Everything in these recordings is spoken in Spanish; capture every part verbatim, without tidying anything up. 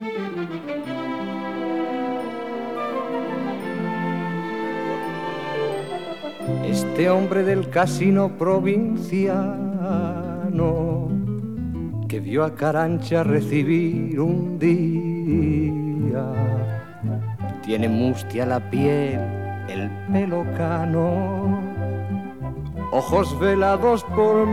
Este hombre del casino provinciano que vio a Carancha recibir un día, tiene mustia la piel, el pelo cano, ojos velados por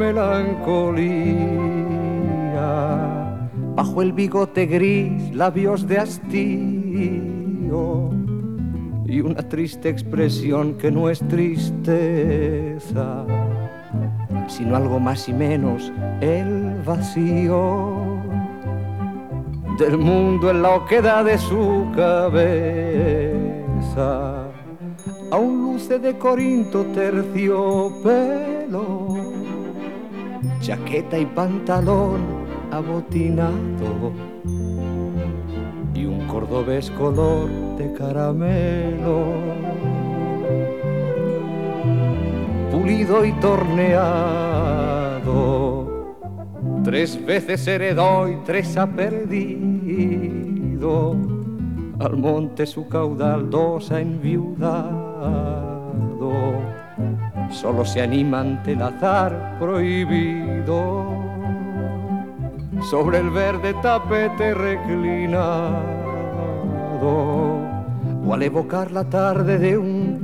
melancolía, bajo el bigote gris, labios de hastío y una triste expresión que no es tristeza, sino algo más y menos el vacío del mundo en la oquedad de su cabeza. Aún luce de Corinto terciopelo, chaqueta y pantalón abotinado y un cordobés color de caramelo, pulido y torneado. Tres veces heredó y tres ha perdido, al monte su caudal dos ha enviudado, solo se anima ante el azar prohibido, sobre el verde tapete reclinado, o al evocar la tarde de un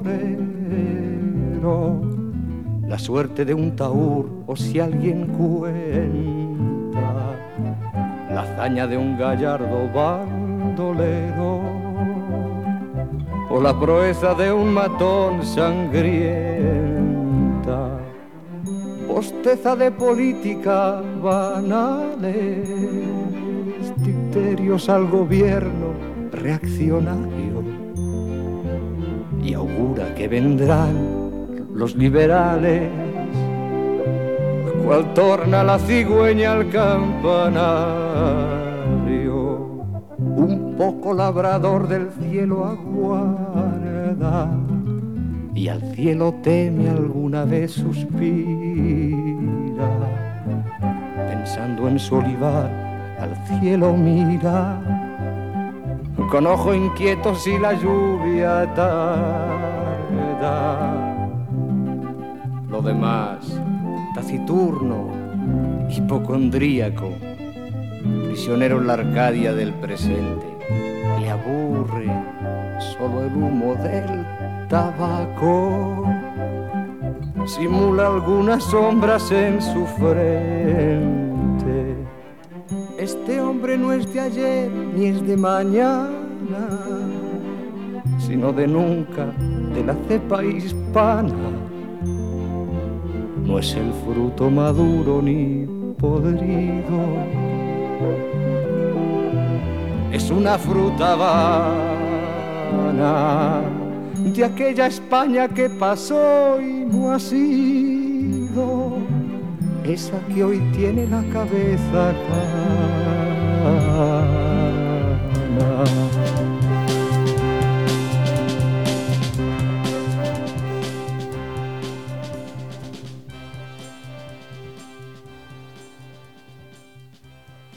torero, la suerte de un taur, o si alguien cuenta la hazaña de un gallardo bandolero, o la proeza de un matón sangrienta, bosteza de política banales, dicterios al gobierno reaccionario, y augura que vendrán los liberales, cual torna la cigüeña al campanario. Un poco labrador del cielo aguarda, y al cielo teme alguna vez suspira, pensando en su olivar al cielo mira, con ojo inquieto si la lluvia tarda. Lo demás, taciturno, hipocondríaco, prisionero en la Arcadia del presente, le aburre solo el humo del tabaco, simula algunas sombras en su frente. Este hombre no es de ayer ni es de mañana, sino de nunca, de la cepa hispana. No es el fruto maduro ni podrido, es una fruta vana de aquella España que pasó y no ha sido esa que hoy tiene la cabeza cana.